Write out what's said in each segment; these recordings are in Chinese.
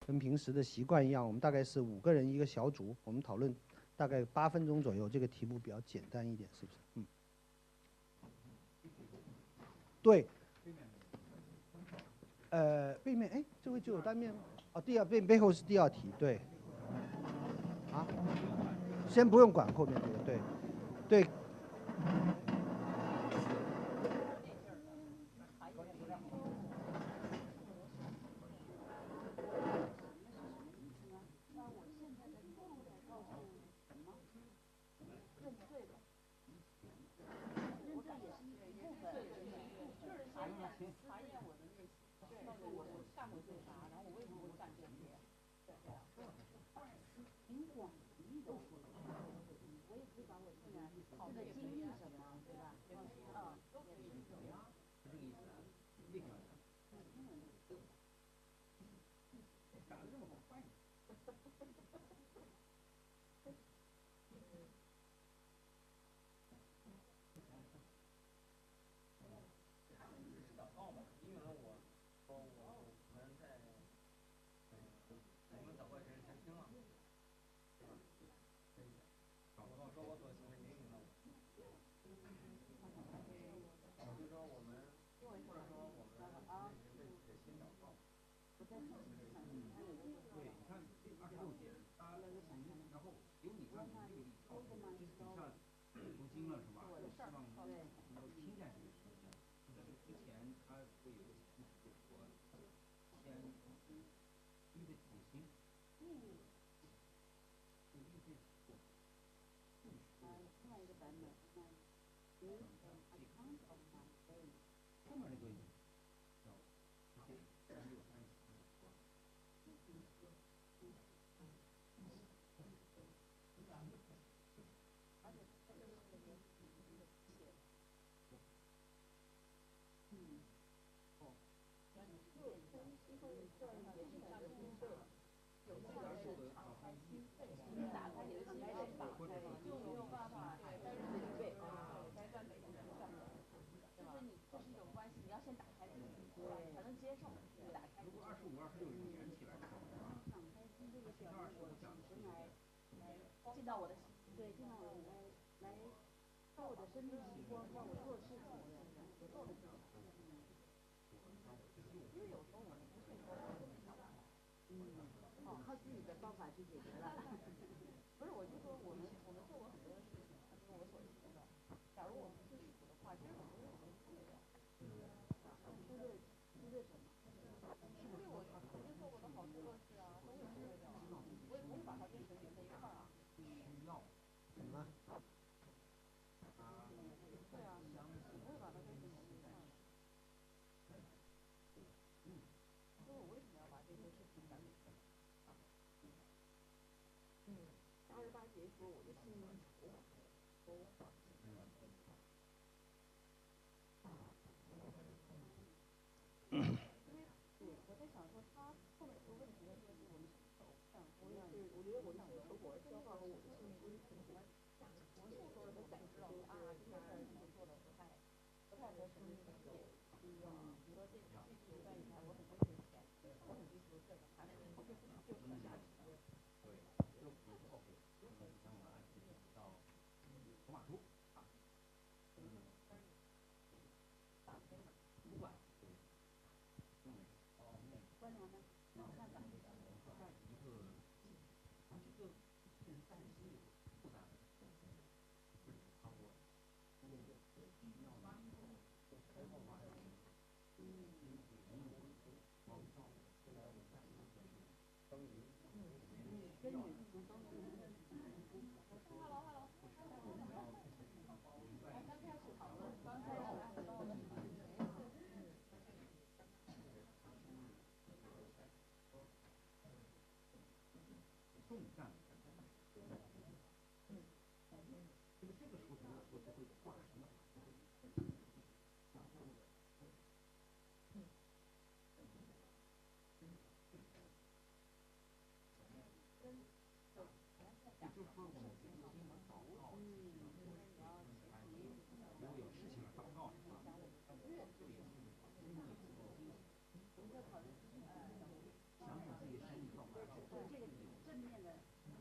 跟平时的习惯一样，我们大概是5个人一个小组，我们讨论大概8分钟左右。这个题目比较简单一点，是不是？嗯。对。背面，哎，这位就有单面吗？哦，背后是第2题，对。啊，先不用管后面这个，对，对。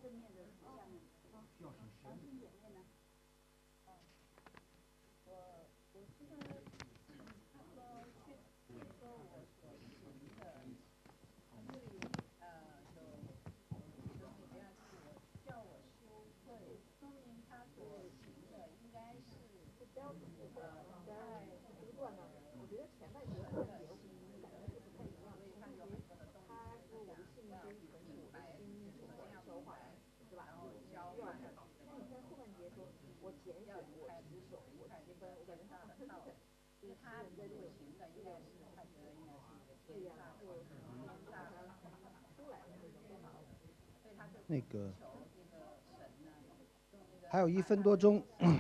那个还有1分多钟。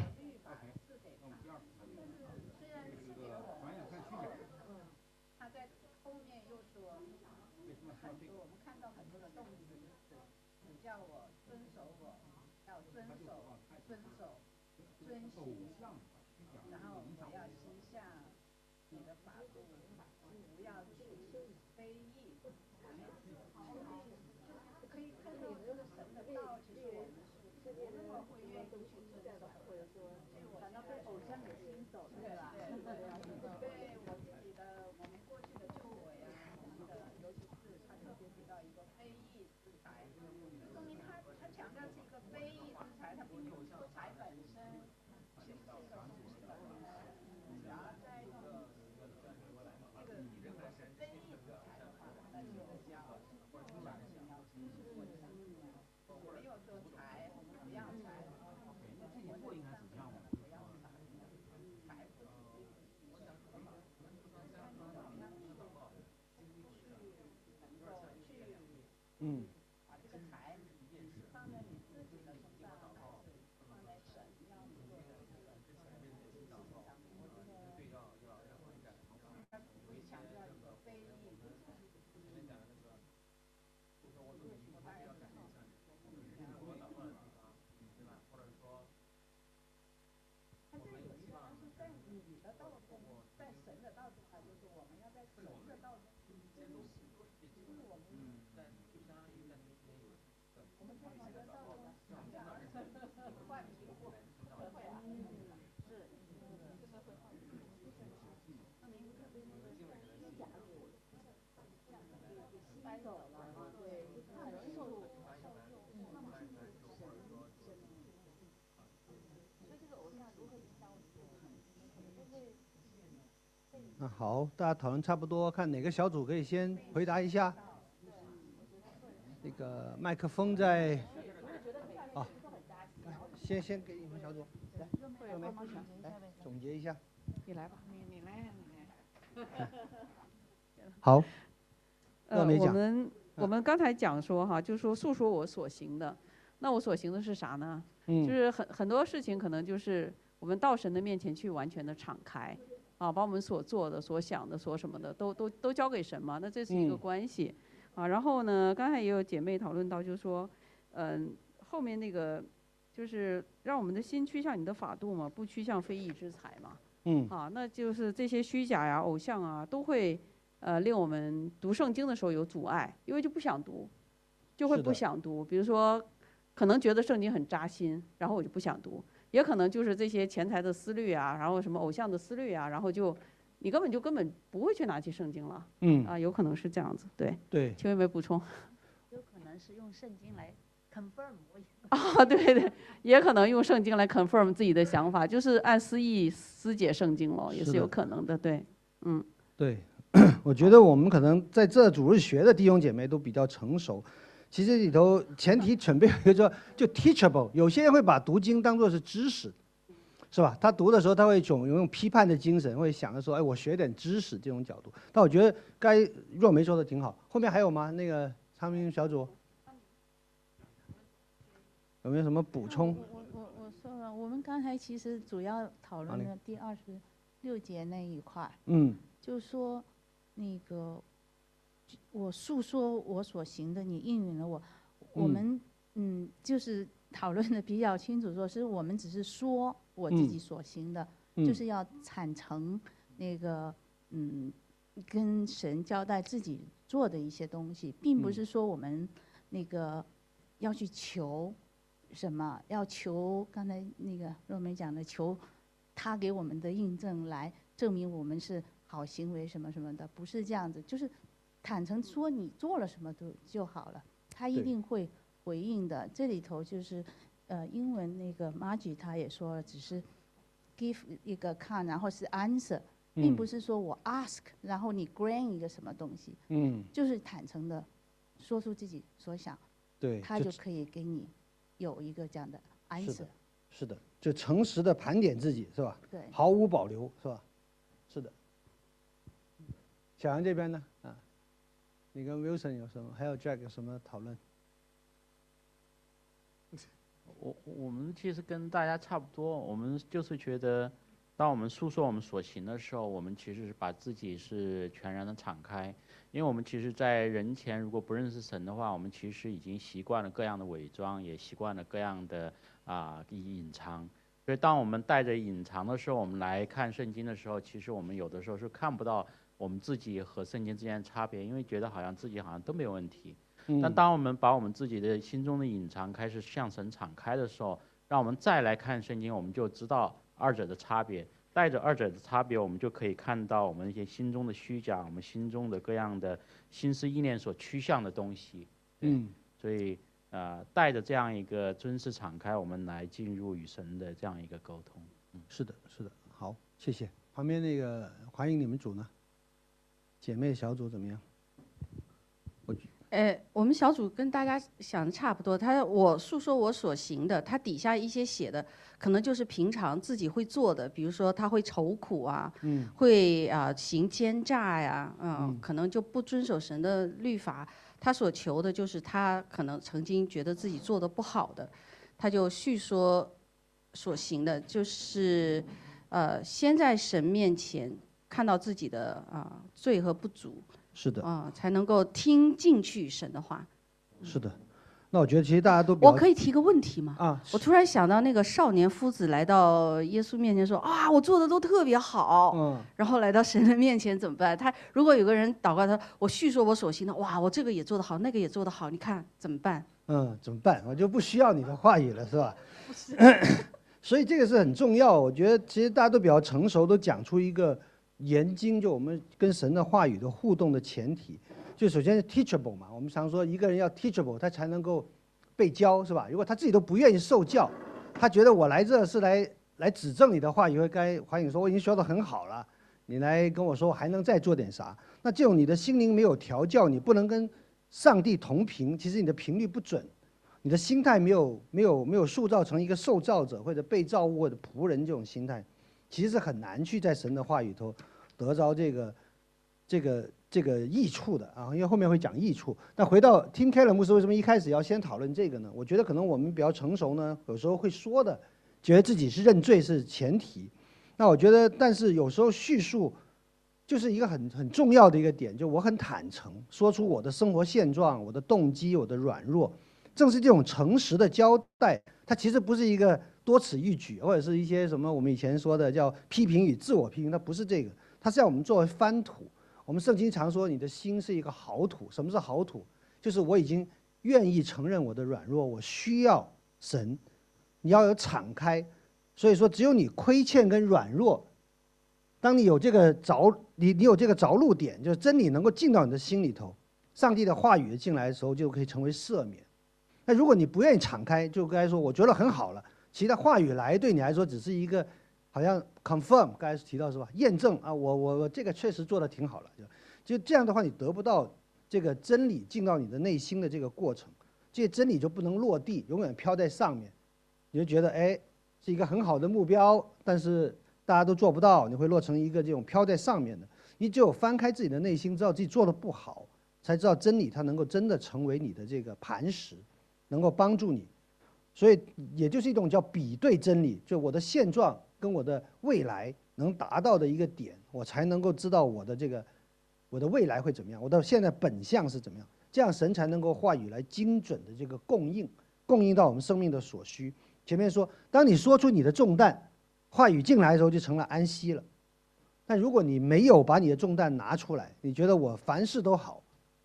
那好，大家讨论差不多，看哪个小组可以先回答一下。那个麦克风在，啊，先给你们小组来，热梅，来总结一下。 你来吧，你来。 好，热梅讲。 我们刚才讲说哈，就是说诉说我所行的，那我所行的是啥呢？就是很多事情可能就是我们到神的面前去完全的敞开。啊，把我们所做的、所想的、所什么的，都交给神嘛。那这是一个关系，啊。然后呢，刚才也有姐妹讨论到，就是说，后面那个就是让我们的心趋向你的法度嘛，不趋向非义之财嘛。啊，那就是这些虚假呀、偶像啊，都会令我们读圣经的时候有阻碍，因为就不想读，就会不想读。比如说，可能觉得圣经很扎心，然后我就不想读。也可能就是这些钱财的思虑啊，然后什么偶像的思虑啊，然后你根本不会去拿起圣经了。有可能是这样子，对。 对。 邱妹妹补充。 有可能是用圣经来 confirm 对，也可能用圣经来 confirm 自己的想法，就是按私意思解圣经咯，也是有可能的，对。 对，我觉得我们可能在这主日学的弟兄姐妹都比较成熟。其实里头前提准备一个就 teachable， 有些人会把读经当作是知识，是吧？他读的时候他会用批判的精神，会想着说，哎，我学点知识这种角度。但我觉得该若梅说的挺好。后面还有吗？那个昌明小组有没有什么补充？ 我说了，我们刚才其实主要讨论的第26节那一块，就是说那个。我诉说我所行的，你应允了我。我们就是讨论的比较清楚，说是我们只是说我自己所行的，就是要坦诚那个跟神交代自己做的一些东西，并不是说我们那个要去求什么，要求刚才那个若梅讲的，求他给我们的印证来证明我们是好行为什么什么的，不是这样子，就是坦诚说你做了什么就好了，他一定会回应的。这里头就是英文那个 Margie 他也说了，只是 give 一个 can， 然后是 answer，并不是说我 ask， 然后你 grant 一个什么东西，就是坦诚的说出自己所想， 对， 他就可以给你有一个这样的 answer。 是的，就诚实的盘点自己，是吧？ 对， 毫无保留，是吧？是的。小杨这边呢？啊，你跟 Wilson 有什么？还有 Jack 有什么讨论？ 我们其实跟大家差不多，我们就是觉得，当我们诉说我们所行的时候，我们其实是把自己是全然的敞开，因为我们其实，在人前如果不认识神的话，我们其实已经习惯了各样的伪装，也习惯了各样的隐藏。所以，当我们带着隐藏的时候，我们来看圣经的时候，其实我们有的时候是看不到我们自己和圣经之间的差别，因为觉得好像自己好像都没有问题。但当我们把我们自己的心中的隐藏开始向神敞开的时候，让我们再来看圣经，我们就知道二者的差别。带着二者的差别，我们就可以看到我们一些心中的虚假，我们心中的各样的心思意念所趋向的东西。所以带着这样一个尊师敞开，我们来进入与神的这样一个沟通。 是的，是的，好，谢谢。旁边那个华英，你们组呢？姐妹小组怎么样？ 我们小组跟大家想的差不多。我诉说我所行的，他底下一些写的，可能就是平常自己会做的，比如说他会愁苦啊，会行奸诈呀，可能就不遵守神的律法。他所求的就是他可能曾经觉得自己做的不好的，他就叙说所行的，就是先在神面前看到自己的罪和不足。 是的， 才能够听进去神的话。 是的，那我觉得其实大家都我可以提个问题吗？ 我突然想到那个少年夫子来到耶稣面前说我做的都特别好，然后来到神的面前怎么办？他如果有个人祷告他，我叙说我所行的，我这个也做得好，那个也做得好，你看怎么办？ 怎么办？我就不需要你的话语了，是吧？不是。所以这个是很重要。我觉得其实大家都比较成熟，都讲出一个研经，就我们跟神的话语的互动的前提，就首先是 teachable 嘛。我们常说一个人要 teachable， 他才能够被教，是吧？如果他自己都不愿意受教，他觉得我来这是来指正你的话语，会该华影说我已经学得很好了，你来跟我说我还能再做点啥？那这种你的心灵没有调教，你不能跟上帝同频，其实你的频率不准，你的心态没有塑造成一个受造者或者被造物或者仆人这种心态。其实是很难去在神的话语头得着这个益处的因为后面会讲益处。那回到 Tim Keller 牧师为什么一开始要先讨论这个呢？我觉得可能我们比较成熟呢，有时候会说的，觉得自己是认罪是前提。那我觉得，但是有时候叙述就是一个很重要的一个点，就我很坦诚，说出我的生活现状、我的动机、我的软弱。正是这种诚实的交代，它其实不是一个多此一举，或者是一些什么我们以前说的叫批评与自我批评，它不是这个，它是要我们作为翻土。我们圣经常说你的心是一个好土，什么是好土？就是我已经愿意承认我的软弱，我需要神，你要有敞开。所以说，只有你亏欠跟软弱，当你有这个你有这个着陆点，就是真理能够进到你的心里头，上帝的话语进来的时候，就可以成为赦免。那如果你不愿意敞开，就该说我觉得很好了，其他话语来对你来说只是一个好像 confirm， 刚才提到是吧？验证我这个确实做得挺好了，就这样的话，你得不到这个真理进到你的内心的这个过程，这些真理就不能落地，永远飘在上面，你就觉得是一个很好的目标，但是大家都做不到，你会落成一个这种飘在上面的。你只有翻开自己的内心，知道自己做得不好，才知道真理它能够真的成为你的这个磐石。能够帮助你，所以也就是一种叫比对真理，就我的现状跟我的未来能达到的一个点，我才能够知道我的未来会怎么样，我的现在本相是怎么样，这样神才能够话语来精准的这个供应到我们生命的所需。前面说，当你说出你的重担，话语进来的时候就成了安息了。但如果你没有把你的重担拿出来，你觉得我凡事都好，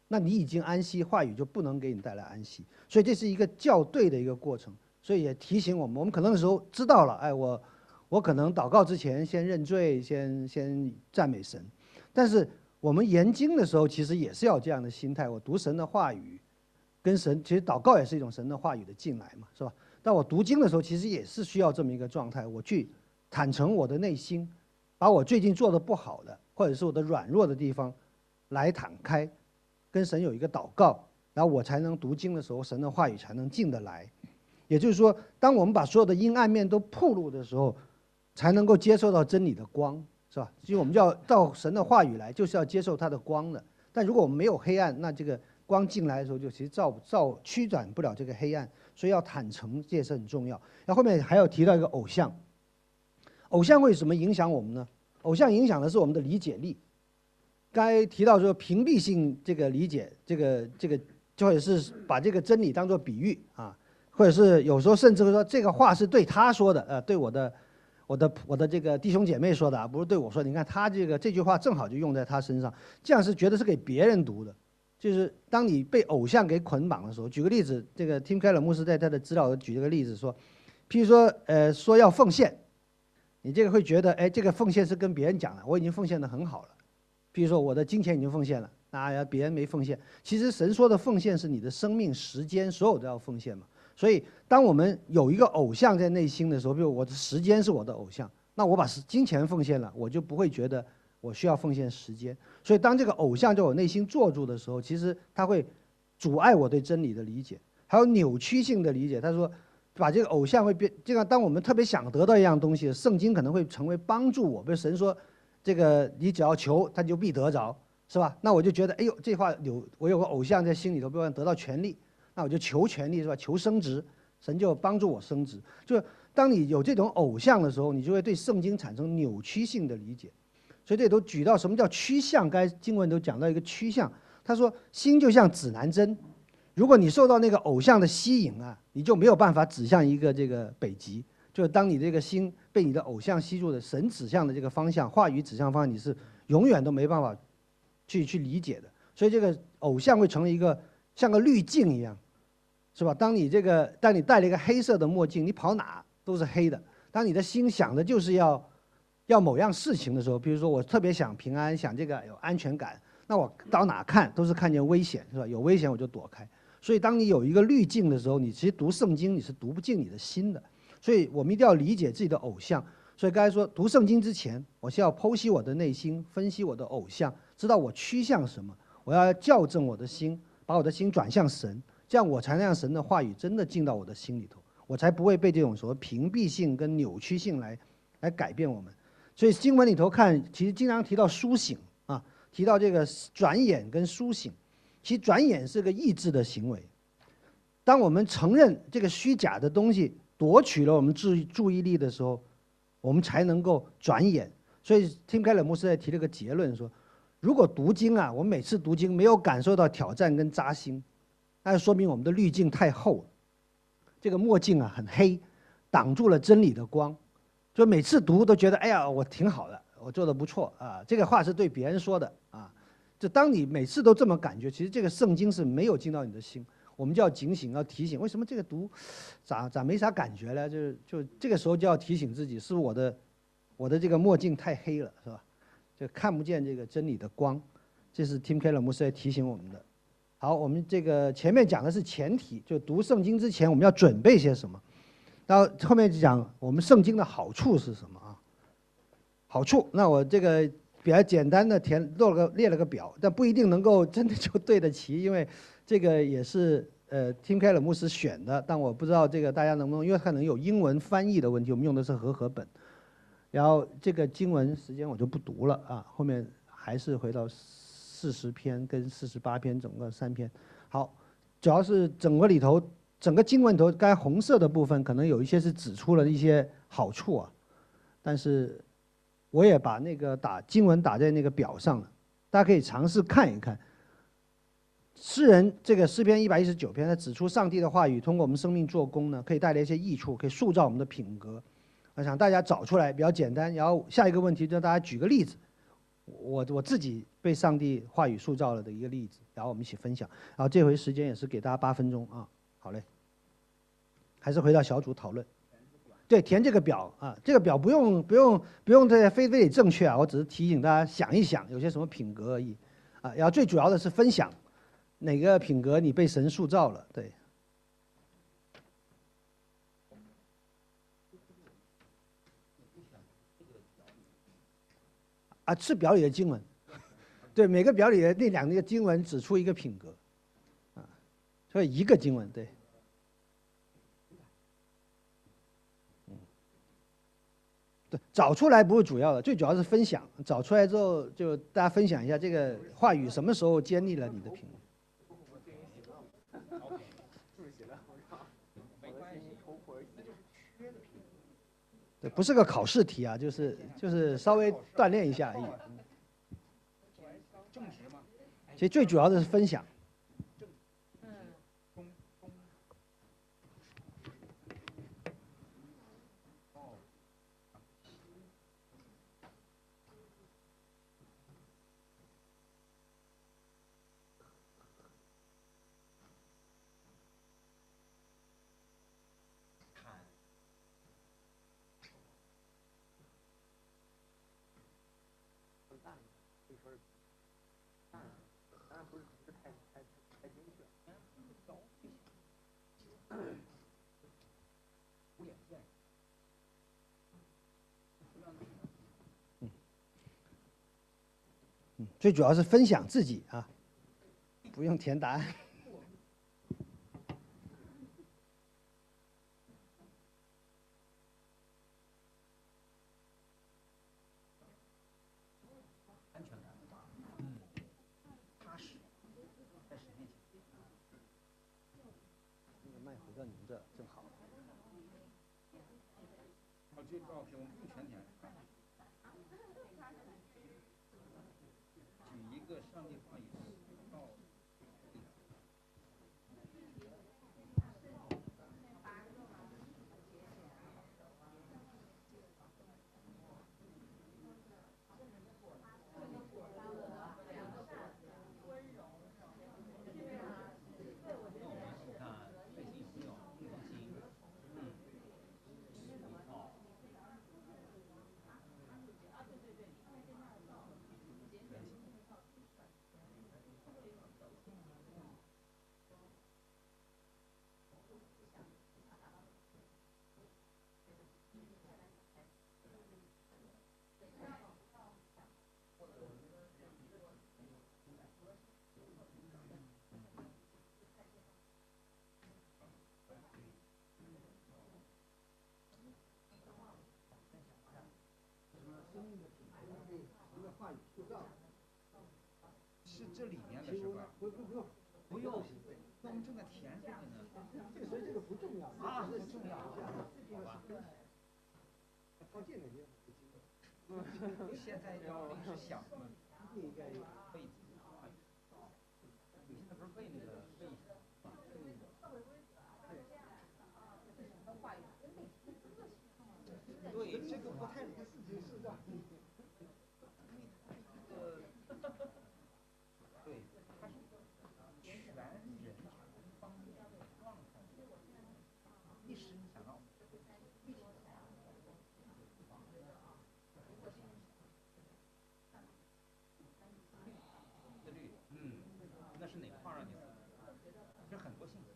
那你已经安息，话语就不能给你带来安息。所以这是一个校对的一个过程。所以也提醒我们可能的时候知道了，哎，我可能祷告之前先认罪，先赞美神。但是我们研经的时候，其实也是要这样的心态。我读神的话语，跟神其实祷告也是一种神的话语的进来嘛，是吧？但我读经的时候，其实也是需要这么一个状态，我去坦诚我的内心，把我最近做的不好的，或者是我的软弱的地方，来坦开，跟神有一个祷告，然后我才能读经的时候，神的话语才能进得来。也就是说，当我们把所有的阴暗面都暴露的时候，才能够接受到真理的光，是吧？所以我们就要到神的话语来，就是要接受它的光的。但如果我们没有黑暗，那这个光进来的时候，就其实驱转不了这个黑暗。所以要坦诚，这也是很重要。然后后面还要提到一个偶像，偶像会什么影响我们呢？偶像影响的是我们的理解力。刚才提到说屏蔽性这个理解，这个或者是把这个真理当作比喻啊。或者是有时候甚至会说这个话是对他说的，对我的这个弟兄姐妹说的，不是对我说。你看他这句话正好就用在他身上，这样是觉得是给别人读的。就是当你被偶像给捆绑的时候，举个例子，这个 Tim Keller 牧师在他的指导举了个例子说，譬如说说要奉献，你这个会觉得这个奉献是跟别人讲的，我已经奉献得很好了。譬如说我的金钱已经奉献了，那别人没奉献。其实神说的奉献是你的生命、时间，所有都要奉献嘛。所以，当我们有一个偶像在内心的时候，比如我的时间是我的偶像，那我把金钱奉献了，我就不会觉得我需要奉献时间。所以，当这个偶像在我内心坐住的时候，其实它会阻碍我对真理的理解，还有扭曲性的理解。他说，把这个偶像会变，这样当我们特别想得到一样东西，圣经可能会成为帮助我。比如神说，这个你只要求，他就必得着，是吧？那我就觉得，哎呦，这话我有个偶像在心里头，比如得到权力。那我就求权力，是吧？求升职，神就帮助我升职。就当你有这种偶像的时候，你就会对圣经产生扭曲性的理解。所以这都举到什么叫趋向，刚才经文都讲到一个趋向。他说心就像指南针，如果你受到那个偶像的吸引啊，你就没有办法指向一个这个北极。就是当你这个心被你的偶像吸住的，神指向的这个方向，话语指向方向，你是永远都没办法去理解的。所以这个偶像会成为一个像个滤镜一样，是吧？当你戴了一个黑色的墨镜，你跑哪都是黑的。当你的心想的就是要某样事情的时候，比如说我特别想平安，想这个有安全感，那我到哪看都是看见危险，是吧？有危险我就躲开。所以当你有一个滤镜的时候，你其实读圣经你是读不进你的心的。所以我们一定要理解自己的偶像。所以刚才说读圣经之前，我先要剖析我的内心，分析我的偶像，知道我趋向什么，我要校正我的心，把我的心转向神，这样我才能让神的话语真的进到我的心里头，我才不会被这种所谓屏蔽性跟扭曲性来改变我们。所以经文里头看，其实经常提到苏醒啊，提到这个转眼跟苏醒。其实转眼是个意志的行为。当我们承认这个虚假的东西夺取了我们注意力的时候，我们才能够转眼。所以Tim Keller牧师在提了个结论说，如果读经啊，我们每次读经没有感受到挑战跟扎心，那就说明我们的滤镜太厚了，这个墨镜啊很黑，挡住了真理的光。所以每次读都觉得，哎呀，我挺好的，我做得不错啊，这个话是对别人说的啊。就当你每次都这么感觉，其实这个圣经是没有进到你的心，我们就要警醒，要提醒，为什么这个读咋没啥感觉呢？就这个时候就要提醒自己，是我的这个墨镜太黑了，是吧？就看不见这个真理的光。这是 Tim Keller 牧师在提醒我们的。好，我们这个前面讲的是前提，就读圣经之前我们要准备些什么。到后面就讲我们圣经的好处是什么啊？好处，那我这个比较简单的列了个表，但不一定能够真的就对得齐，因为这个也是Tim Keller 牧师选的，但我不知道这个大家能不能，因为可能有英文翻译的问题，我们用的是和合本。然后这个经文时间我就不读了啊，后面还是回到40篇跟48篇，整个3篇。好，主要是整个经文里头，刚才红色的部分可能有一些是指出了一些好处啊，但是我也把那个经文打在那个表上了，大家可以尝试看一看。诗人这个诗篇119篇，他指出上帝的话语通过我们生命做工呢，可以带来一些益处，可以塑造我们的品格。我想大家找出来比较简单，然后下一个问题就大家举个例子，我自己被上帝话语塑造了的一个例子，然后我们一起分享。然后这回时间也是给大家8分钟啊，好嘞。还是回到小组讨论。对，填这个表啊，这个表不用这非得正确啊，我只是提醒大家想一想有些什么品格而已啊。然后最主要的是分享哪个品格你被神塑造了，对。啊，是表里的经文，对，每个表里的那2个经文指出一个品格，啊，所以一个经文，对。对，找出来不是主要的，最主要是分享。找出来之后，就大家分享一下这个话语什么时候建立了你的品格。对，不是个考试题啊，就是稍微锻炼一下而已。其实最主要的是分享。最主要是分享自己啊，不用填答案。踏实，在神面前。那个麦回到你们这正好。 好，这个 OK， 我们不用全填。举一个上帝话语到。是这里面的是吧？不用，那我们正在填这个呢。 所以这个不重要啊，不重要，好吧？ 靠近点。 现在要临时想嘛， 应该背子。你现在不是背那个背？对，这个不太理自己是的。对，它是全人方面的状态，一时你想到。自律，那是哪个话让你？这很多性格。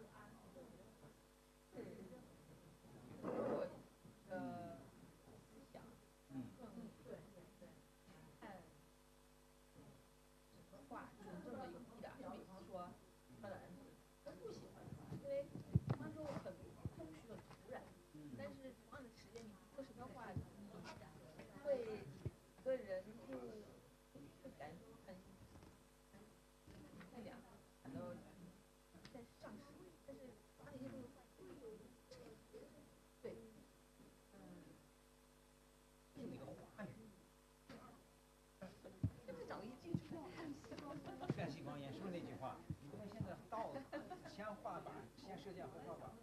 射箭和跳靶。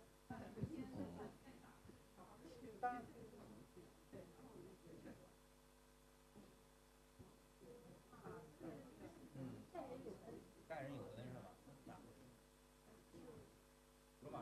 当然。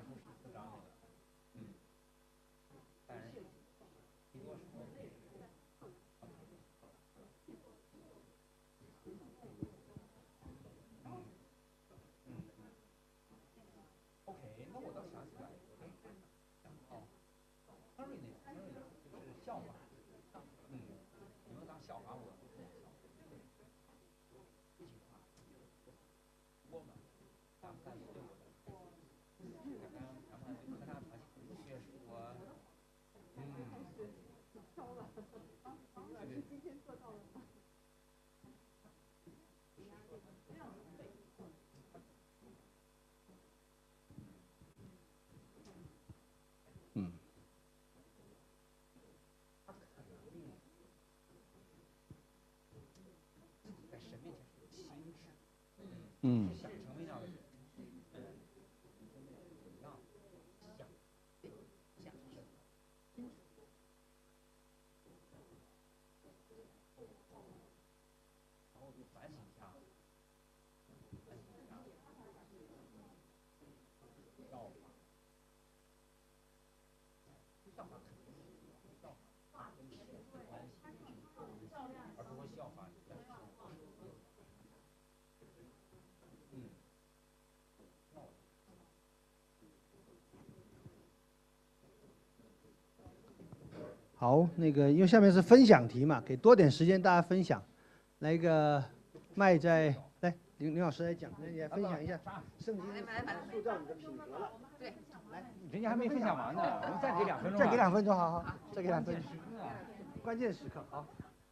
好，那个因为下面是分享题嘛，给多点时间大家分享。来一个麦在，来林老师来讲，那你来分享一下圣经塑造你的品格了。 对，来，人家还没分享完呢，我们再给2分钟。 再给2分钟，好，再给2分钟。关键时刻，好。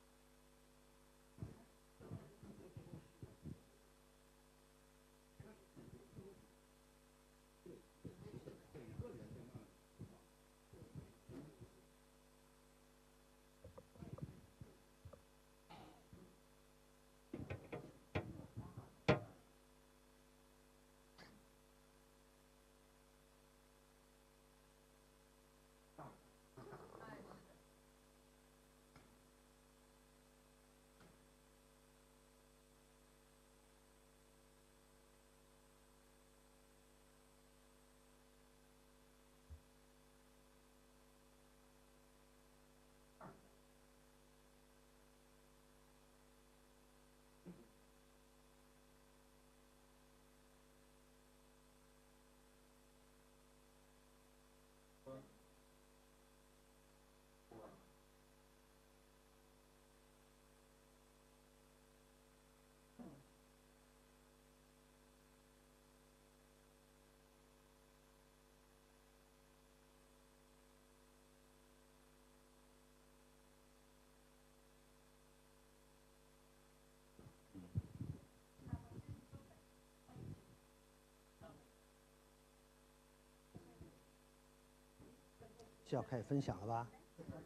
就要开始分享了吧？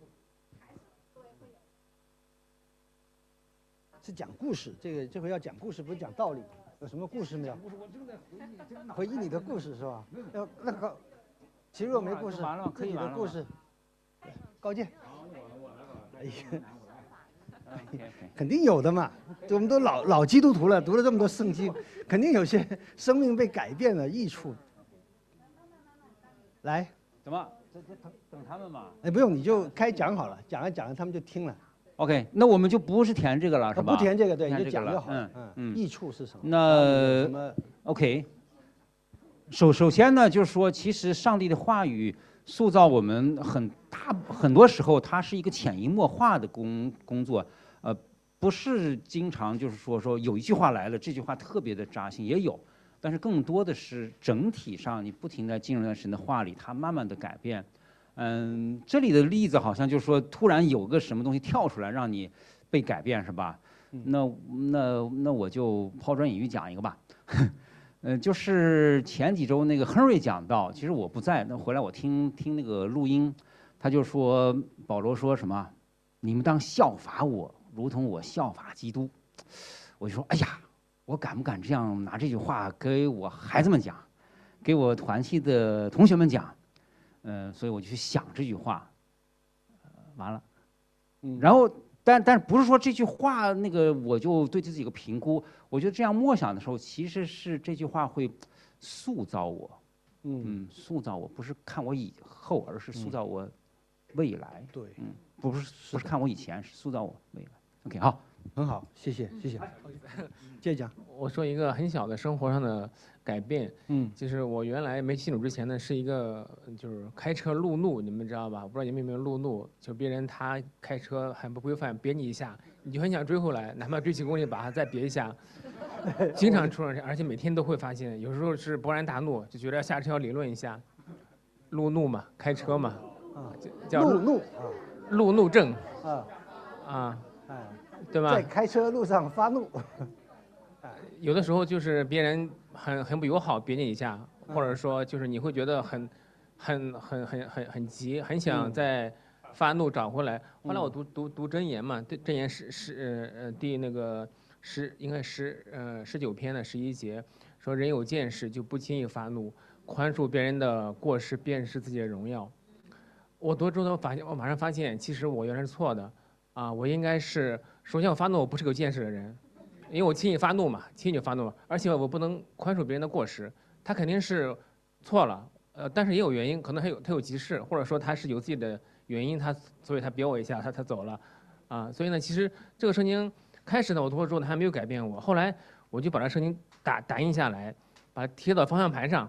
是讲故事，这回要讲故事，不是讲道理。有什么故事没有？ 我正在回忆你的故事是吧？那个，其实我没故事， 完了， 自己的故事。高健。哎呀，肯定有的嘛。我们都老基督徒了，读了这么多圣经，肯定有些生命被改变了益处。来。 怎么？等他们嘛？ 哎，不用，你就开讲好了，讲着讲着他们就听了。 OK， 那我们就不是填这个了，是吧？ 不填这个，对，你就讲就好了。益处是什么？ 那 OK， 首先呢，就是说，其实上帝的话语塑造我们很多时候，它是一个潜移默化的工作，不是经常就是说有一句话来了，这句话特别的扎心，也有。但是更多的是整体上，你不停地进入到神的话里，它慢慢的改变。这里的例子好像就是说，突然有个什么东西跳出来，让你被改变，是吧？那我就抛砖引玉讲一个吧。就是前几周那个亨瑞讲到，其实我不在，那回来我听那个录音，他就说保罗说什么，你们当效法我，如同我效法基督。我就说，哎呀。我敢不敢这样拿这句话给我孩子们讲，给我团契的同学们讲？所以我就去想这句话，完了，然后但不是说这句话那个我就对自己有个评估，我觉得这样默想的时候，其实是这句话会塑造我， 塑造我不是看我以后，而是塑造我未来。 对， 不是看我以前，是塑造我未来。OK， 好， 很好，谢谢。接着讲。 我说一个很小的生活上的改变，就是我原来没信主之前呢，是一个就是开车路怒，你们知道吧？我不知道你们有没有路怒，就别人他开车很不规范，别你一下，你就很想追回来，哪怕追起公里把他再别一下，经常出现，而且每天都会发现，有时候是勃然大怒，就觉得下车要理论一下，路怒嘛，开车嘛，叫路怒症，对吧？ 在开车路上发怒。 有的时候就是别人很不友好，别你一下，或者说就是你会觉得很急，很想再发怒找回来。后来我读箴言嘛，箴言第那个应该19篇的11节，说人有见识就不轻易发怒，宽恕别人的过失，便是自己的荣耀。我读之后我马上发现，其实我原来是错的，我应该是首先我发怒，我不是个有见识的人。因为我轻易发怒嘛，而且我不能宽恕别人的过失，他肯定是错了，但是也有原因，可能他有急事，或者说他是有自己的原因，所以他别我一下，他走了，所以呢，其实这个圣经开始呢，我读了之后还没有改变我，后来我就把这圣经打印下来，把它贴到方向盘上，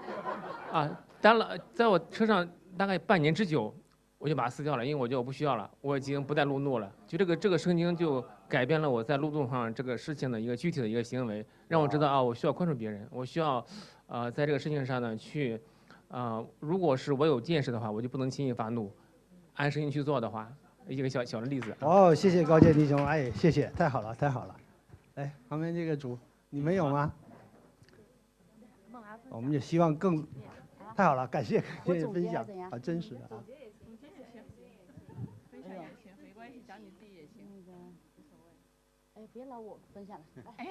在我车上大概半年之久，我就把它撕掉了，因为我觉得我不需要了，我已经不再路怒了，就这个圣经就改变了我在路怒上这个事情的一个具体的一个行为，让我知道我需要宽恕别人，我需要在这个事情上呢去如果是我有见识的话，我就不能轻易发怒，按圣经去做的话，一个小的例子。 谢谢高健弟兄，谢谢，太好了。来，旁边这个组，你们有吗？我们也希望更，太好了，感谢分享，真实的总结也行，分享也行，没关系，讲你自己也行。 别老我分享了。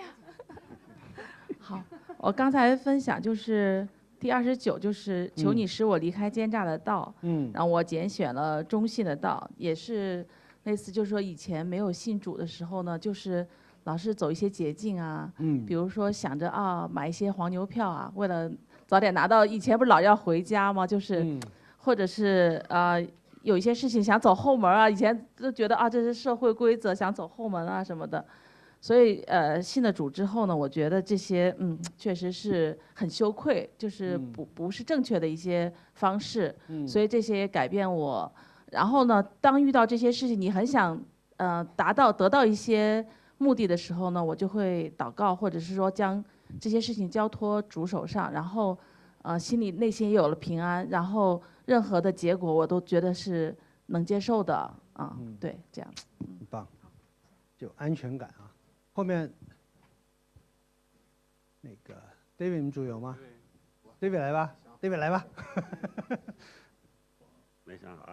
好，我刚才分享就是第29，就是求你使我离开奸诈的道。然后我拣选了中信的道，也是类似，就是说以前没有信主的时候呢，就是老是走一些捷径啊。比如说想着买一些黄牛票为了早点拿到，以前不是老要回家吗？就是，或者是有一些事情想走后门以前都觉得这是社会规则，想走后门什么的。所以信了主之后呢，我觉得这些确实是很羞愧，就是不是正确的一些方式。所以这些也改变我。然后呢，当遇到这些事情，你很想得到一些目的的时候呢，我就会祷告，或者是说将这些事情交托主手上，然后心里内心也有了平安，然后任何的结果我都觉得是能接受的对，这样。 很棒，就安全感后面那个 David 你们组有吗 ？David 来吧 ，David 来吧。 没想好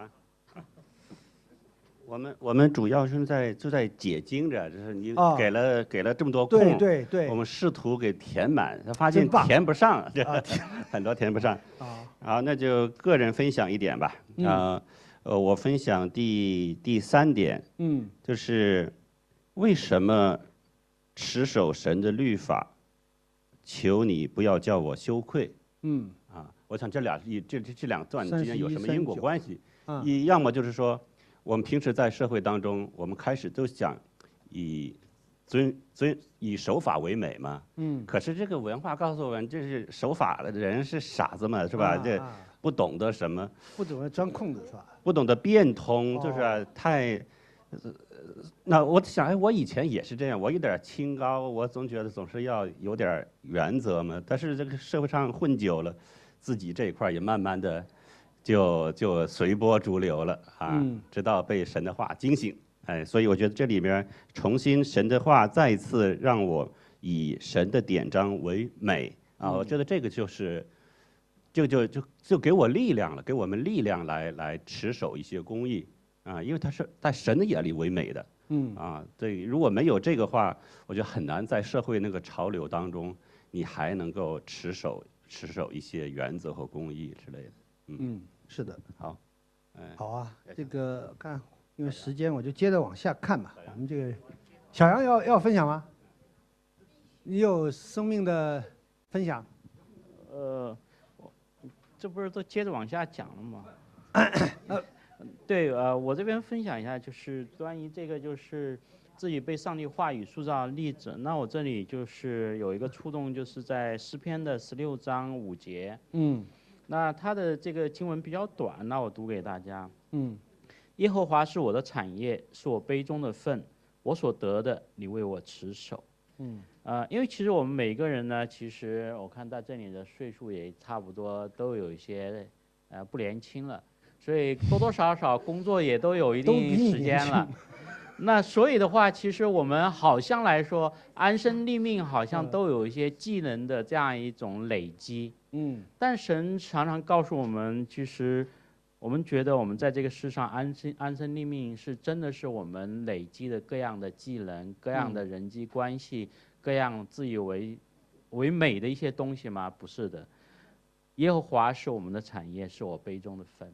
我们主要是就在解经着，就是你给了这么多空， 对， 我们试图给填满，发现填不上，很多填不上。好，那就个人分享一点吧。我分享第3点，就是为什么持守神的律法，求你不要叫我羞愧。我想这两段之间有什么因果关系？要么就是说，我们平时在社会当中，我们开始都想以守法为美嘛。可是这个文化告诉我们，这是守法的人是傻子嘛，是吧？这不懂得什么， 不懂得钻空子是吧？ 不懂得变通，就是太。那我想，我以前也是这样，我有点清高，我总觉得总是要有点原则嘛。但是这个社会上混久了，自己这一块也慢慢的就随波逐流了直到被神的话惊醒。所以我觉得这里面重新神的话再一次让我以神的典章为美我觉得这个就给我力量了，给我们力量来持守一些公义因为它是在神的眼里为美的。对，如果没有这个话，我觉得很难在社会那个潮流当中，你还能够持守一些原则和公义之类的。 是的。 好， 好啊，这个看，因为时间我就接着往下看吧。我们这个小杨要分享吗？你有生命的分享？ 这不是都接着往下讲了吗？对，我这边分享一下，就是关于这个就是自己被上帝话语塑造的例子。那我这里就是有一个触动，就是在诗篇的16章5节。那它的这个经文比较短，那我读给大家。耶和华是我的产业，是我杯中的份，我所得的，你为我持守。因为其实我们每个人呢，其实我看到这里的岁数也差不多都有一些不年轻了。所以多多少少工作也都有一定时间了，那所以的话，其实我们好像来说安身立命，好像都有一些技能的这样一种累积。但神常常告诉我们，其实我们觉得我们在这个世上安身立命，是真的是我们累积的各样的技能、各样的人际关系、各样自以为美的一些东西吗？不是的，耶和华是我们的产业，是我杯中的份。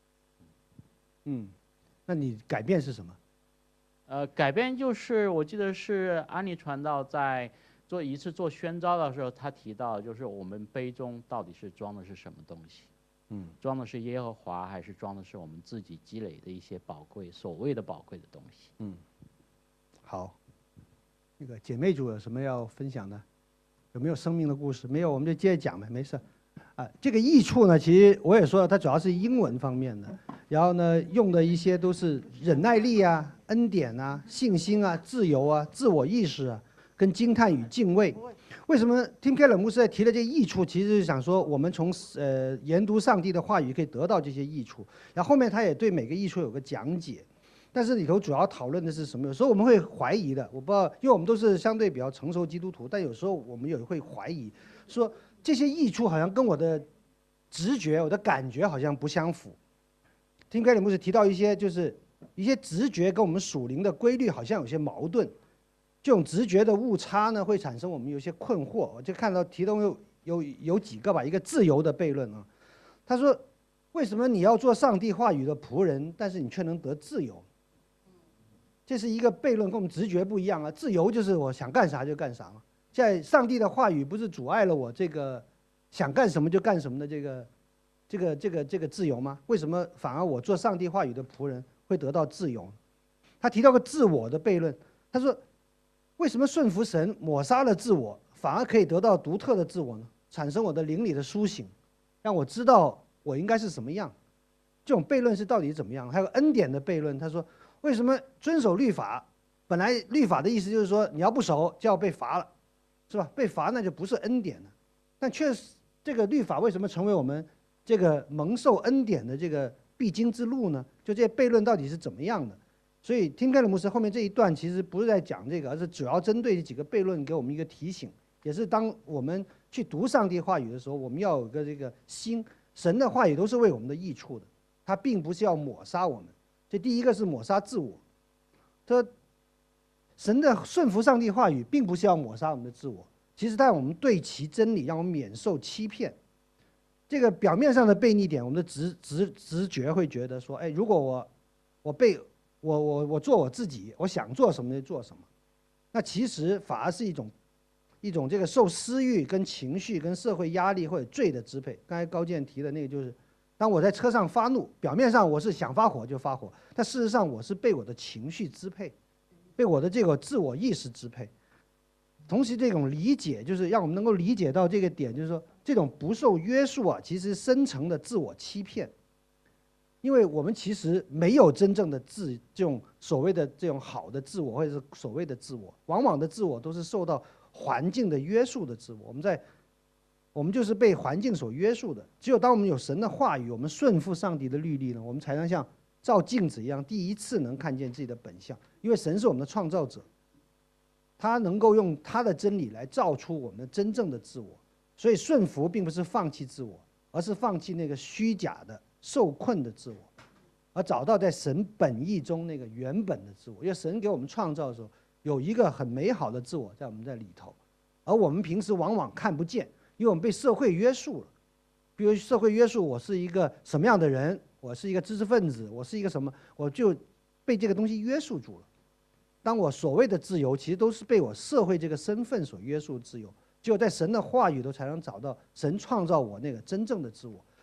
那你改变是什么？ 改变就是我记得是安利传道在做宣召的时候，他提到就是我们杯中到底是装的是什么东西？装的是耶和华，还是装的是我们自己积累的一些所谓的宝贵的东西？ 好，那个姐妹组有什么要分享的？有没有生命的故事？没有，我们就接着讲呗，没事。这个益处呢，其实我也说了，它主要是英文方面的，然后呢，用的一些都是忍耐力啊、恩典啊、信心啊、自由啊、自我意识啊，跟惊叹与敬畏。为什么 Tim Keller 牧师在提的这益处，其实是想说我们从研读上帝的话语可以得到这些益处，然后后面他也对每个益处有个讲解，但是里头主要讨论的是什么？有时候我们会怀疑的，我不知道，因为我们都是相对比较成熟基督徒，但有时候我们也会怀疑说。这些益处好像跟我的直觉、我的感觉好像不相符。听盖里牧师提到一些，就是一些直觉跟我们属灵的规律好像有些矛盾，这种直觉的误差呢，会产生我们有些困惑。我就看到其中有几个吧，一个自由的悖论啊，他说，为什么你要做上帝话语的仆人，但是你却能得自由？这是一个悖论，跟我们直觉不一样啊。自由就是我想干啥就干啥嘛。在上帝的话语不是阻碍了我这个想干什么就干什么的这个自由吗？为什么反而我做上帝话语的仆人会得到自由？他提到个自我的悖论，他说，为什么顺服神抹杀了自我，反而可以得到独特的自我呢？产生我的灵里的苏醒，让我知道我应该是什么样。这种悖论是到底怎么样？还有恩典的悖论，他说，为什么遵守律法？本来律法的意思就是说，你要不守就要被罚了。是吧？被罚那就不是恩典了，但确实这个律法为什么成为我们这个蒙受恩典的这个必经之路呢？就这些悖论到底是怎么样的？所以听盖勒牧师后面这一段其实不是在讲这个，而是主要针对这几个悖论给我们一个提醒，也是当我们去读上帝话语的时候，我们要有个这个心，神的话语都是为我们的益处的，它并不是要抹杀我们。这第一个是抹杀自我，他说。神的顺服上帝话语，并不是要抹杀我们的自我，其实在我们对齐真理，让我们免受欺骗。这个表面上的悖逆点，我们的直觉会觉得说，哎，如果我做我自己，我想做什么就做什么，那其实反而是一种这个受私欲、跟情绪、跟社会压力或者罪的支配。刚才高健提的那个就是，当我在车上发怒，表面上我是想发火就发火，但事实上我是被我的情绪支配。被我的这个自我意识支配，同时这种理解就是让我们能够理解到这个点，就是说这种不受约束啊，其实深层的自我欺骗，因为我们其实没有真正的这种所谓的这种好的自我，或者是所谓的自我，往往的自我都是受到环境的约束的自我，我们就是被环境所约束的。只有当我们有神的话语，我们顺服上帝的律例呢，我们才能像照镜子一样，第一次能看见自己的本相。因为神是我们的创造者，他能够用他的真理来造出我们的真正的自我。所以顺服并不是放弃自我，而是放弃那个虚假的受困的自我，而找到在神本意中那个原本的自我。因为神给我们创造的时候，有一个很美好的自我在我们在里头，而我们平时往往看不见，因为我们被社会约束了。比如社会约束我是一个什么样的人，我是一个知识分子，我是一个什么，我就被这个东西约束住了。当我所谓的自由，其实都是被我社会这个身份所约束自由。只有在神的话语都才能找到神创造我那个真正的自我。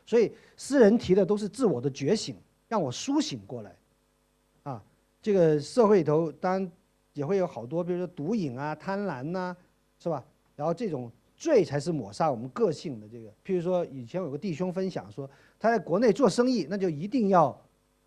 所以诗人提的都是自我的觉醒，让我苏醒过来。啊，这个社会里头当然也会有好多，比如说毒瘾啊、贪婪呐，是吧？然后这种罪才是抹杀我们个性的这个。譬如说以前有个弟兄分享说，他在国内做生意，那就一定要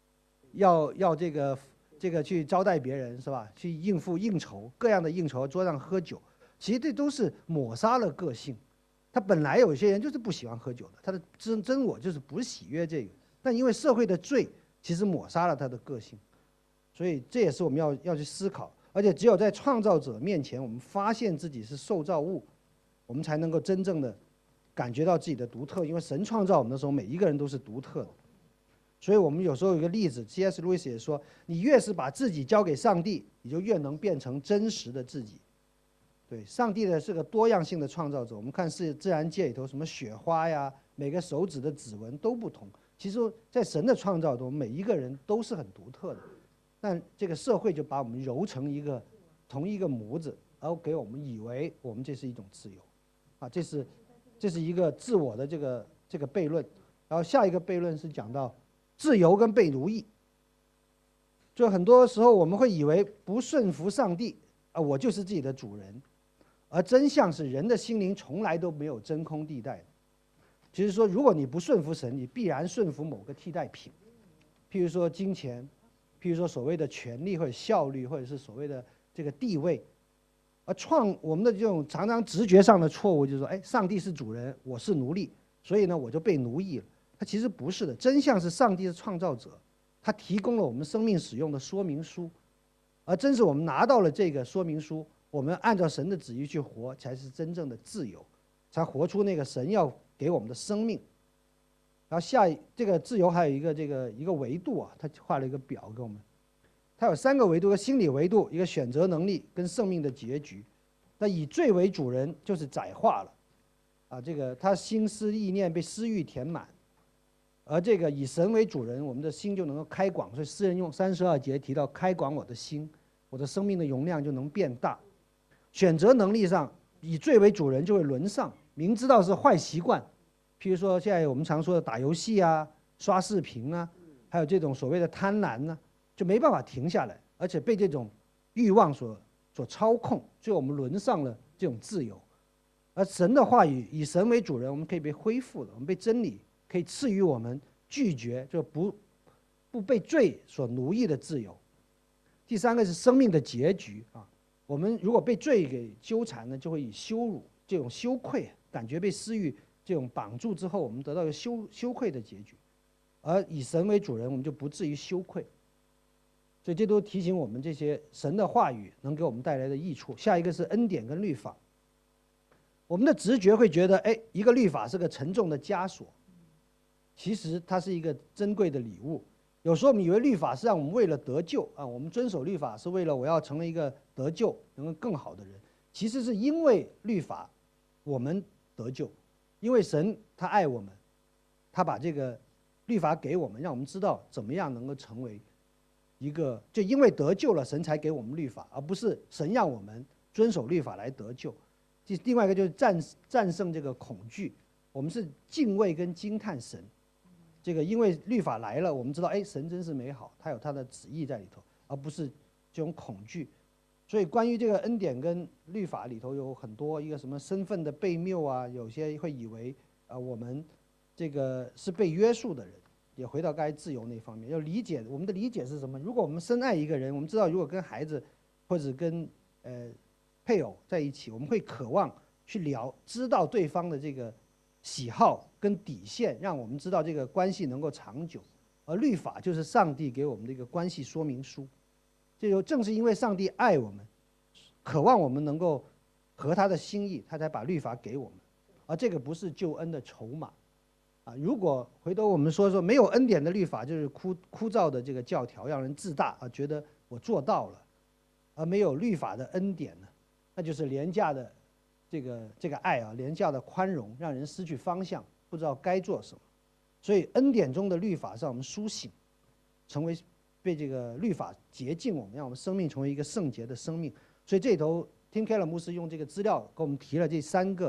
这个去招待别人，是吧？去应付应酬，各样的应酬，桌上喝酒，其实这都是抹杀了个性。他本来有些人就是不喜欢喝酒的，他的真我就是不喜悦这个，但因为社会的罪，其实抹杀了他的个性。所以这也是我们要去思考，而且只有在创造者面前，我们发现自己是受造物，我们才能够真正的感觉到自己的独特。因为神创造我们的时候，每一个人都是独特的。所以我们有时候有一个例子 ，C.S. 路易斯也说，你越是把自己交给上帝，你就越能变成真实的自己。对，上帝呢是个多样性的创造者。我们看自然界里头，什么雪花呀，每个手指的指纹都不同。其实，在神的创造中，每一个人都是很独特的。但这个社会就把我们揉成同一个模子，然后给我们以为我们这是一种自由，啊，这是一个自我的这个悖论。然后下一个悖论是讲到自由跟被奴役。就很多时候我们会以为不顺服上帝啊，我就是自己的主人，而真相是人的心灵从来都没有真空地带。其实说，如果你不顺服神，你必然顺服某个替代品，譬如说金钱。譬如说所谓的权力或者效率，或者是所谓的这个地位，而我们的这种常常直觉上的错误就是说，哎，上帝是主人，我是奴隶，所以呢我就被奴役了。它其实不是的，真相是上帝是创造者，他提供了我们生命使用的说明书，而正是我们拿到了这个说明书，我们按照神的旨意去活，才是真正的自由，才活出那个神要给我们的生命。然后这个自由还有一个维度啊，他画了一个表给我们，它有3个维度：一个心理维度，一个选择能力，跟生命的结局。那以罪为主人就是窄化了，啊，这个他心思意念被私欲填满，而这个以神为主人，我们的心就能够开广。所以诗人用32节提到开广我的心，我的生命的容量就能变大。选择能力上，以罪为主人就会沦丧，明知道是坏习惯。譬如说，现在我们常说的打游戏啊、刷视频啊，还有这种所谓的贪婪呢，就没办法停下来，而且被这种欲望所操控，所以我们沦丧了这种自由。而神的话语，以神为主人，我们可以被恢复的，我们被真理可以赐予我们拒绝，就不被罪所奴役的自由。第3个是生命的结局啊，我们如果被罪给纠缠呢，就会以羞辱、这种羞愧感觉被私欲这种绑住之后，我们得到一个羞愧的结局，而以神为主人，我们就不至于羞愧。所以这都提醒我们，这些神的话语能给我们带来的益处。下一个是恩典跟律法。我们的直觉会觉得，哎，一个律法是个沉重的枷锁，其实它是一个珍贵的礼物。有时候我们以为律法是让我们为了得救啊，我们遵守律法是为了我要成为一个得救、能够更好的人。其实是因为律法，我们得救。因为神他爱我们，他把这个律法给我们，让我们知道怎么样能够成为一个，就因为得救了，神才给我们律法，而不是神让我们遵守律法来得救。另外一个就是战胜这个恐惧，我们是敬畏跟惊叹神。这个因为律法来了，我们知道，哎，神真是美好，他有他的旨意在里头，而不是这种恐惧。所以关于这个恩典跟律法里头有很多一个什么身份的悖谬啊，有些会以为我们这个是被约束的人。也回到刚才自由那方面，要理解我们的理解是什么。如果我们深爱一个人，我们知道如果跟孩子或者跟配偶在一起，我们会渴望去知道对方的这个喜好跟底线，让我们知道这个关系能够长久。而律法就是上帝给我们的一个关系说明书。这就正是因为上帝爱我们，渴望我们能够合他的心意，他才把律法给我们。而这个不是救恩的筹码。如果回头我们说没有恩典的律法，就是枯燥的这个教条，让人自大啊，觉得我做到了；而没有律法的恩典呢，那就是廉价的这个爱啊，廉价的宽容，让人失去方向，不知道该做什么。所以恩典中的律法让我们苏醒，成为被这个律法洁净我们，让我们生命成为一个圣洁的生命。所以这里头，Tim Keller 牧师用这个资料给我们提了这3个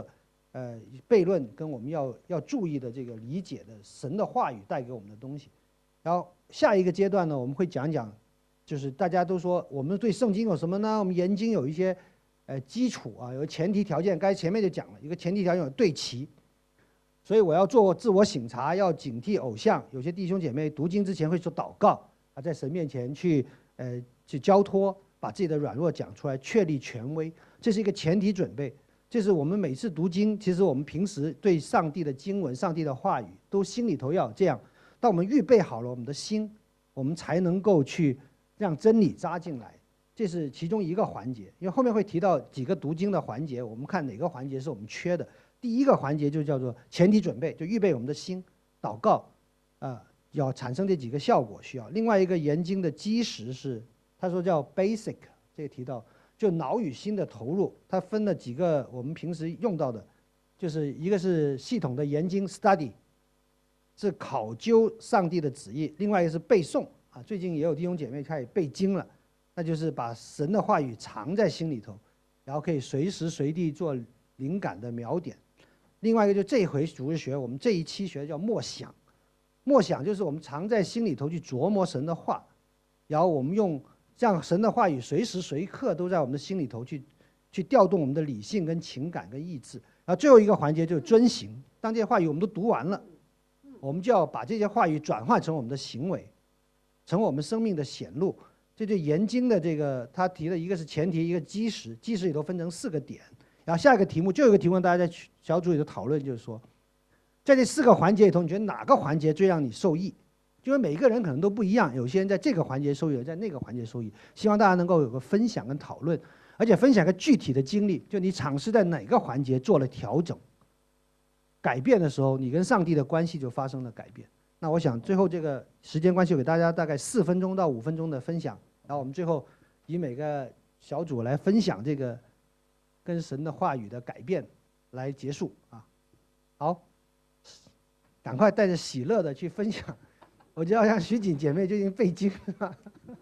悖论跟我们要注意的这个理解的神的话语带给我们的东西。然后下一个阶段呢，我们会讲讲，就是大家都说我们对圣经有什么呢？我们研经有一些基础啊，有前提条件，刚才前面就讲了一个前提条件有对齐，所以我要做自我省察，要警惕偶像。有些弟兄姐妹读经之前会做祷告啊，在神面前去交托，把自己的软弱讲出来，确立权威，这是一个前提准备。这是我们每次读经，其实我们平时对上帝的经文、上帝的话语，都心里头要有这样。当我们预备好了我们的心，我们才能够去让真理扎进来。这是其中一个环节，因为后面会提到几个读经的环节，我们看哪个环节是我们缺的。第一个环节就叫做前提准备，就预备我们的心，祷告，要产生这几个效果需要。另外一个研经的基石是，他说叫 basic， 这个提到。就脑与心的投入，它分了几个我们平时用到的，就是一个是系统的研经 study， 是考究上帝的旨意；另外一个是背诵啊，最近也有弟兄姐妹开始背经了，那就是把神的话语藏在心里头，然后可以随时随地做灵感的描点。另外一个就这回主日学，我们这一期学的叫默想，默想就是我们藏在心里头去琢磨神的话，然后我们用。让神的话语随时随刻都在我们的心里头去调动我们的理性跟情感跟意志。然后最后一个环节就是遵行。当这些话语我们都读完了，我们就要把这些话语转换成我们的行为，成为我们生命的显露。这就研经的这个他提的一个是前提，一个基石，基石里头分成4个点。然后下一个题目就有一个题目，大家在小组里头讨论，就是说，在这4个环节里头，你觉得哪个环节最让你受益？因为每一个人可能都不一样，有些人在这个环节受益，有人在那个环节受益。希望大家能够有个分享跟讨论，而且分享个具体的经历，就你尝试在哪个环节做了调整、改变的时候，你跟上帝的关系就发生了改变。那我想最后这个时间关系，给大家大概4分钟到5分钟的分享，然后我们最后以每个小组来分享这个跟神的话语的改变来结束啊。好，赶快带着喜乐的去分享。我就要像徐锦姐妹最近背经了。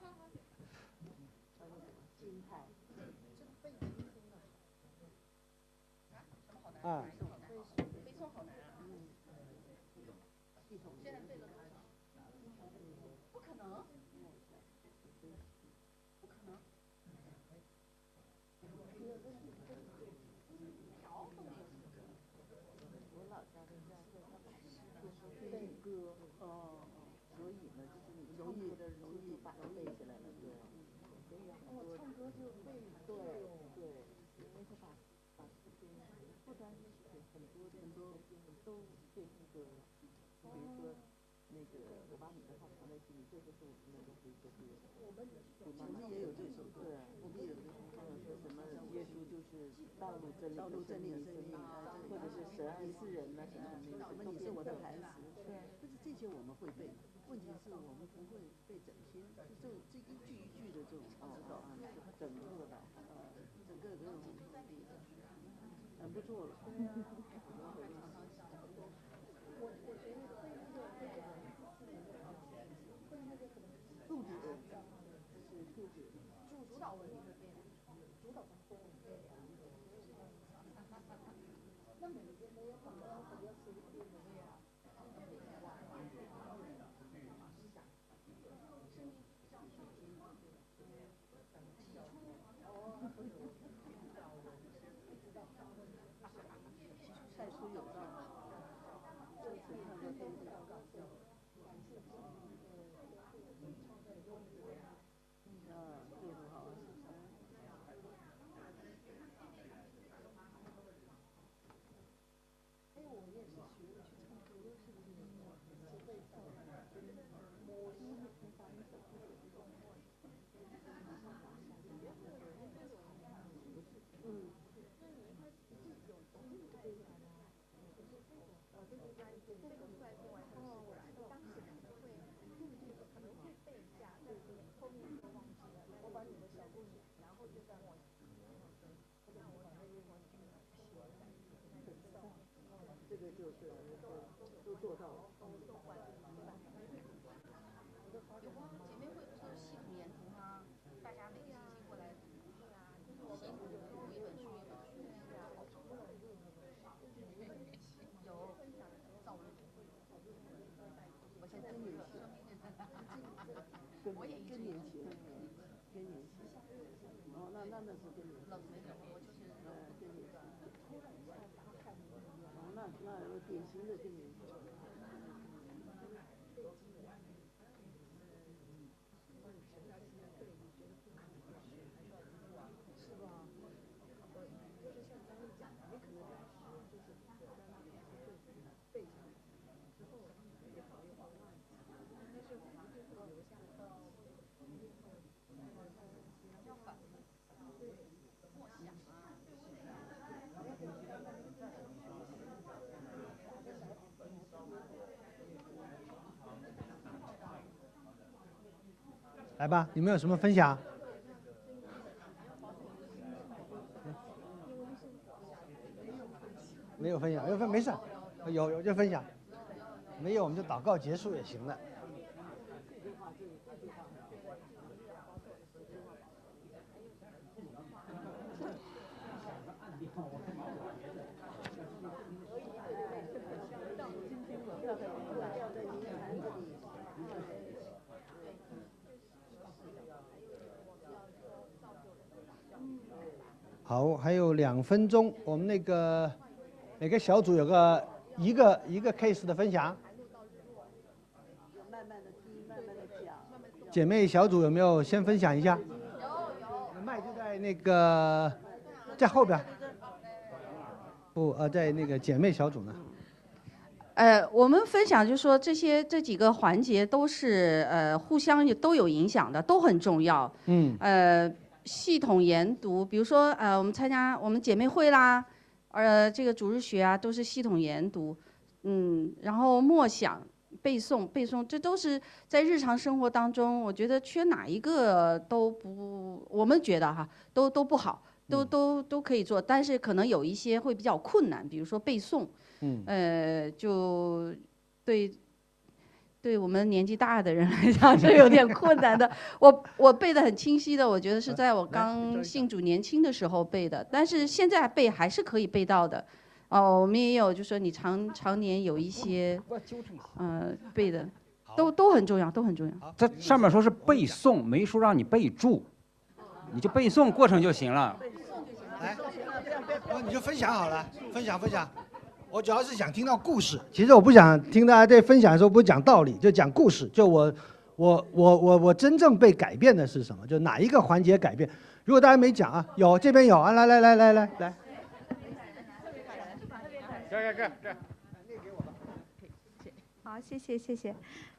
啊。 道路真理的生命，或者是神爱世人呢，什么你是我的磐石，就是这些我们会背，问题是我们不会背整篇，就这一句一句的这种整个的整个这种很不错了。素质是素质，主导问题是这样，主导跟风。那每个没有可能比较熟悉的呀。太出有道，这个词上就可以搞笑。这很好。哎，我也是学着去唱歌，是不是？是会唱，摸鱼很烦手。这个就是都做到了。 有啊，姐妹会不是有系统研读吗？大家每个星期过来，系统读一本书一本书。 更年期，更年期。哦，那是更年期。更年期。哦，那典型的更年期。 来吧，你们有什么分享？没有分享，没事，有就分享，没有我们就祷告结束也行了。好，还有2分钟，我们那个每个小组有一个 case 的分享。 慢慢的听，慢慢的讲。 姐妹小组有没有先分享一下？有。麦就在那个在后边。不，在那个姐妹小组呢。 我们分享就是说这几个环节都是互相都有影响的，都很重要。系统研读，比如说我们参加我们姐妹会啦，这个主日学啊，都是系统研读，然后默想、背诵，这都是在日常生活当中，我觉得缺哪一个都不，我们觉得哈，都不好，都可以做，但是可能有一些会比较困难，比如说背诵，就对我们年纪大的人来讲是有点困难的。我背得很清晰的，我觉得是在我刚信主年轻的时候背的，但是现在背还是可以背到的。我们也有就是说你常年有一些背的，都很重要，都很重要。 这上面说是背诵，没说让你备注，你就背诵过程就行了。 来，你就分享好了，分享。我主要是想听到故事，其实我不想听大家在分享的时候不讲道理，就讲故事。就我真正被改变的是什么？就哪一个环节改变？如果大家没讲啊，有这边有啊，来。 这。 好，谢谢。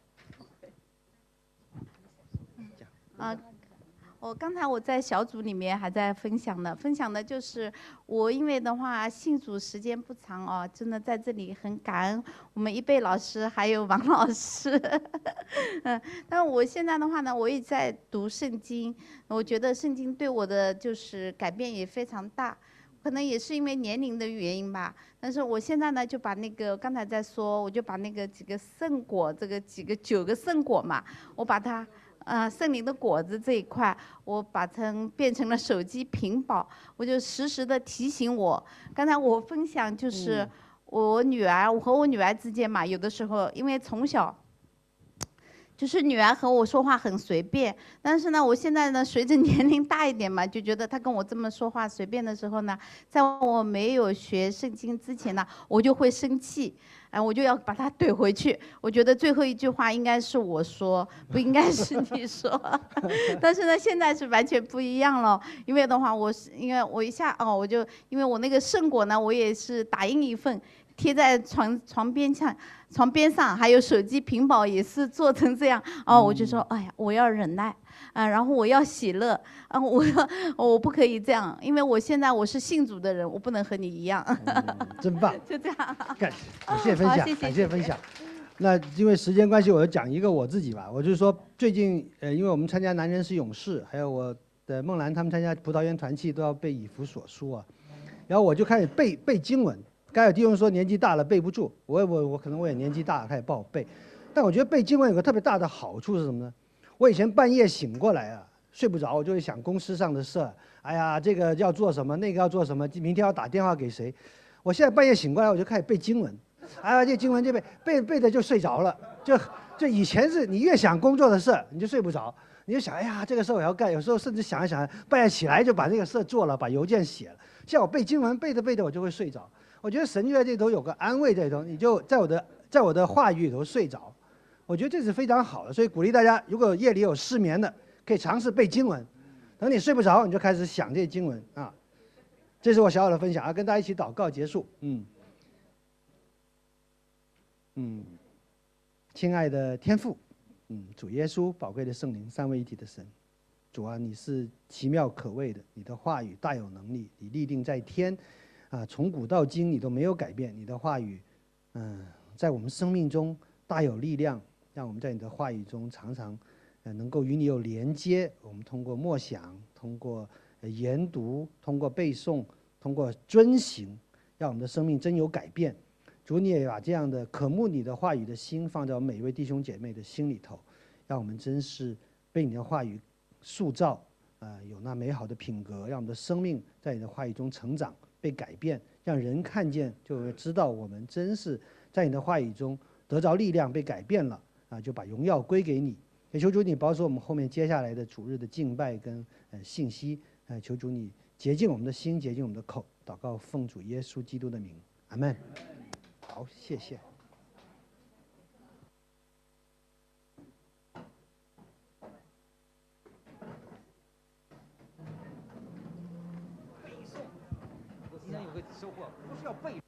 刚才我在小组里面还在分享的就是我因为的话信主时间不长哦，真的在这里很感恩我们一贝老师还有王老师，但我现在的话呢，我也在读圣经，我觉得圣经对我的就是改变也非常大，可能也是因为年龄的原因吧。但是我现在呢，就把那个刚才在说，我就把那个几个圣果，这个9个圣果嘛，我把它。圣灵的果子这一块，我变成了手机屏保，我就时时的提醒我。刚才我分享就是我和我女儿之间嘛，有的时候因为从小就是女儿和我说话很随便，但是呢，我现在呢随着年龄大一点嘛，就觉得她跟我这么说话随便的时候呢，在我没有学圣经之前呢，我就会生气。我就要把它怼回去。我觉得最后一句话应该是我说，不应该是你说。但是呢，现在是完全不一样了。因为的话，因为我一下因为我那个圣果呢，我也是打印一份，贴在床边上，还有手机屏保也是做成这样。我就说，哎呀，我要忍耐。然后我要喜乐，我不可以这样，因为我现在我是信主的人，我不能和你一样。 真棒， 就这样。 感谢分享，感谢分享。那因为时间关系，我就讲一个我自己吧。我就是说，最近因为我们参加男人是勇士，还有我的梦兰他们参加葡萄园团契都要背以弗所书啊，然后我就开始背经文。刚有弟兄说年纪大了背不住，我可能我也年纪大了，开始不好背。但我觉得背经文有个特别大的好处是什么呢？我以前半夜醒过来啊，睡不着，我就会想公司上的事，哎呀，这个要做什么，那个要做什么，明天要打电话给谁。我现在半夜醒过来，我就开始背经文，哎呀，这经文就背的就睡着了，就就以前是你越想工作的事，你就睡不着，你就想，哎呀，这个事我要干，有时候甚至想一想，半夜起来就把这个事做了，把邮件写了。像我背经文背着背着我就会睡着。我觉得神就在这里头有个安慰在里头，你就在我的话语里头睡着。我觉得这是非常好的，所以鼓励大家，如果夜里有失眠的，可以尝试背经文。等你睡不着，你就开始想这些经文啊。这是我小小的分享啊，跟大家一起祷告结束。亲爱的天父，主耶稣，宝贵的圣灵，三位一体的神，主啊，你是奇妙可畏的，你的话语大有能力，你立定在天，从古到今你都没有改变，你的话语，在我们生命中大有力量，让我们在你的话语中常常，能够与你有连接。我们通过默想，通过研读，通过背诵，通过遵行，让我们的生命真有改变。主，你也把这样的渴慕你的话语的心放在我们每一位弟兄姐妹的心里头，让我们真是被你的话语塑造，有那美好的品格，让我们的生命在你的话语中成长，被改变，让人看见就会知道我们真是在你的话语中得着力量，被改变了就把荣耀归给你。也求主你保守我们后面接下来的主日的敬拜跟信息，求主你洁净我们的心，洁净我们的口，祷告奉主耶稣基督的名，阿门。好，谢谢。 我今天有个收获，不是要背。